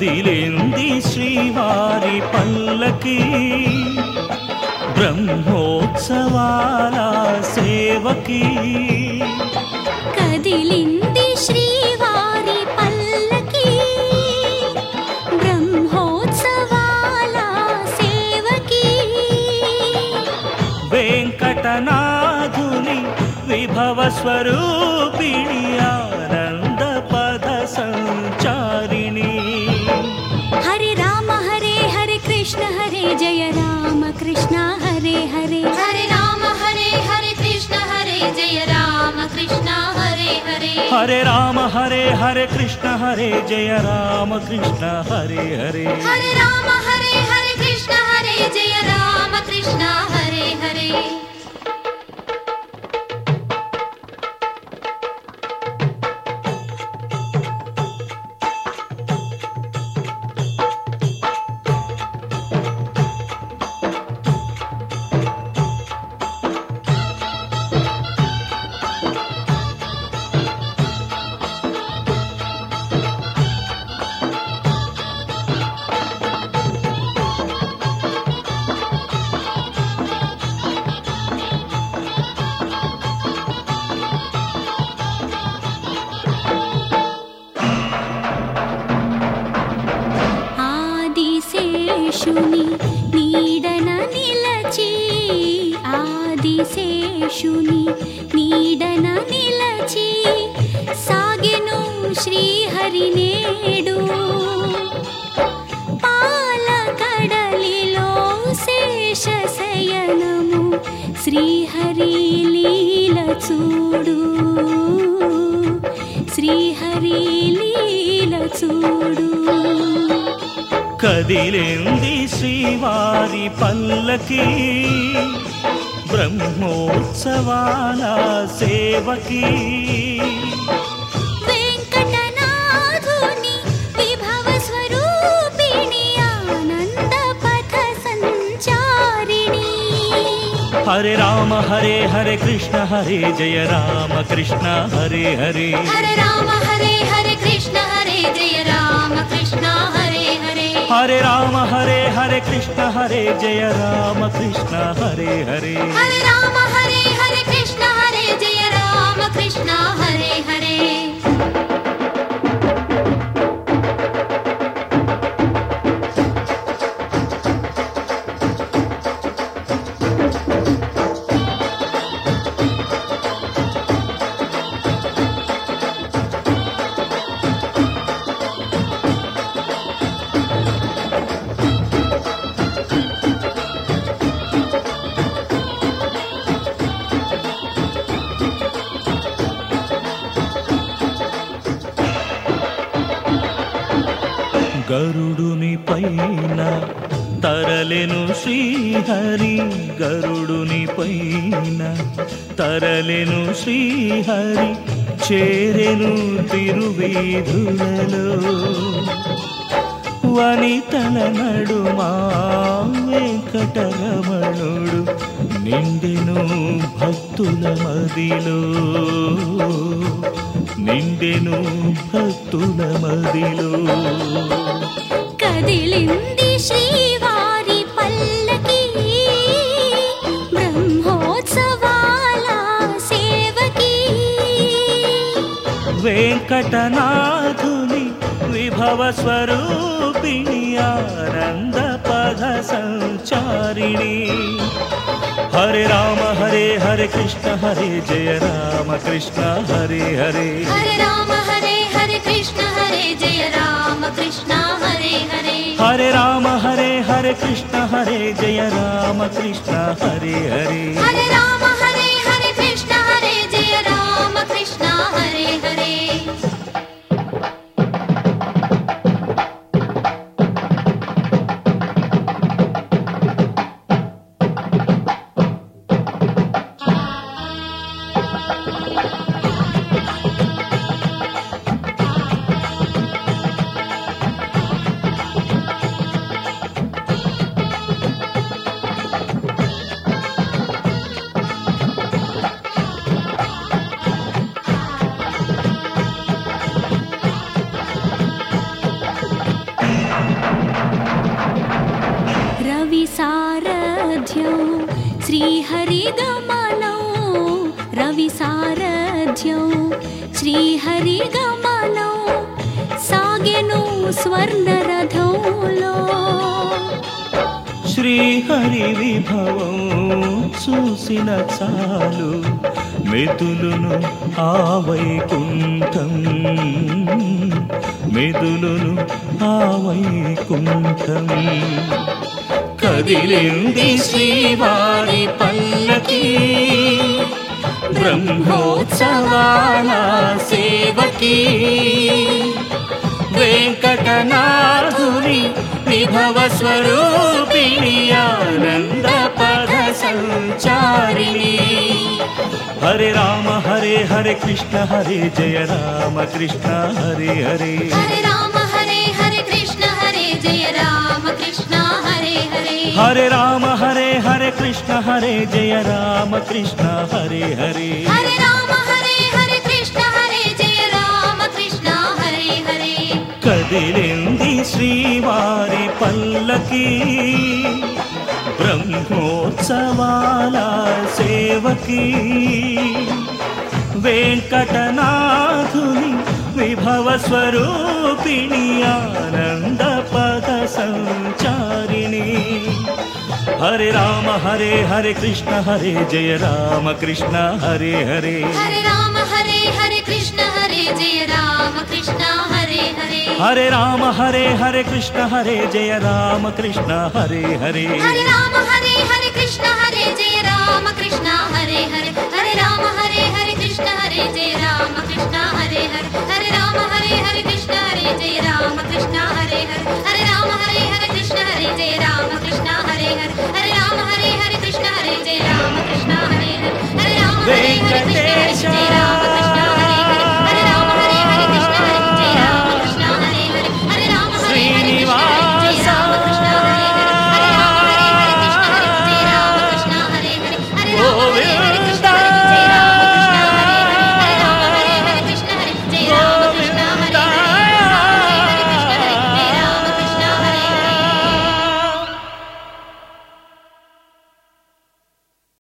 కదిలింది శ్రీవారి పల్లకి బ్రహ్మోత్సవాల సేవకి కదిలింది శ్రీవారి పల్లకి బ్రహ్మోత్సవాల సేవకి వెంకటనాథుని విభవ స్వరూపిణి ఆనంద పద సంచారిణి హరే రామ హరే హరే కృష్ణ హరే జయ రామ కృష్ణ హరే హరే హరే రామ హరే హరే కృష్ణ హరే జయ రామ కృష్ణ హరే హరే హరే రామ హరే హరే కృష్ణ హరే జయ రామ కృష్ణ హరే హరే హరే రామ హరే హరే కృష్ణ హరే జయ రామ కృష్ణ హరే హరే ఆదిశేషుని నీడన నిలచి ఆదిశేషుని నీడన నిలచి సాగెను శ్రీహరి నేడు పాలకడలిలో శేషశయనము శ్రీహరి లీల చూడు శ్రీహరి లీల చూడు కదిలింది శ్రీవారి పల్లకి బ్రహ్మోత్సవాల సేవకి వెంకటనాథుని విభవ స్వరూపిణి ఆనంద పథ సంచారిణి హరే రామ హరే హరే కృష్ణ హరే జయ రామ కృష్ణ హరే హరే హరే రామ హరే హరే కృష్ణ హరే జయ రామ కృష్ణ హరే హరే హరే రామ హరే హరే కృష్ణ హరే జయ రామ కృష్ణ హరే హరే హరే రామ హరే హరే కృష్ణ హరే జయ రామ కృష్ణ హరే హరే గరుడుని పైన తరలెను శ్రీహరి గరుడుని పైన తరలెను శ్రీహరి చేరెను తిరువీధులలో వనితల నడుమా వెంకటరమణుడు నిండెను భక్తుల మదిలో నిండెను భక్తుల మదిలో కదిలింది శ్రీవారి పల్లకి బ్రహ్మోత్సవాల సేవకి వెంకటనాథుని విభవ స్వరూపిణి ఆనంద పద సంచారిణి హరే రామ హరే హరే కృష్ణ హరే జయ రామ కృష్ణ హరే హరే హరే రామ హరే హరే కృష్ణ హరే జయ రామ కృష్ణ హరే హరే హరే రామ హరే హరే కృష్ణ హరే జయ రామ కృష్ణ హరే హరే హరే రామ హరే హరే కృష్ణ హరే జయ రామ కృష్ణ హరే హరే శ్రీహరిగమనౌ రవి సారథ్యం శ్రీహరిగమనౌ సాగెను స్వర్ణరథంలో శ్రీహరి విభవం చూసిన చాలు మెదులును ఆ వైకుంఠం మెదులును ఆ వైకుంఠం కదిలింది శ్రీవారి పల్లకి బ్రహ్మోత్సవాల సేవకి వెంకటనాథుని విభవ స్వరూపిణి ఆనంద పద సంచారిణి హరే రామ హరే హరే కృష్ణ హరే జయ రామ కృష్ణ హరే హరే హరే రామ హరే హరే కృష్ణ హరే జయ రామ కృష్ణ హరే హరే హరే రామ హరే హరే కృష్ణ హరే జయ రామ కృష్ణ హరే హరే హరే రామ హరే హరే కృష్ణ హరే జయ రామ కృష్ణ హరే హరే కదిలింది శ్రీవారి పల్లకి బ్రహ్మోత్సవాల సేవకి వెంకటనాథుని విభవ స్వరూపిణి ఆనంద పద సంచారిణి హరే రామ హరే హరే కృష్ణ హరే జయ రామ కృష్ణ హరే హరే హరే రామ హరే హరే కృష్ణ హరే జయ రామ కృష్ణ హరే హరే హరే రామ హరే హరే కృష్ణ హరే జయ రామ కృష్ణ హరే హరే హరే రామ హరే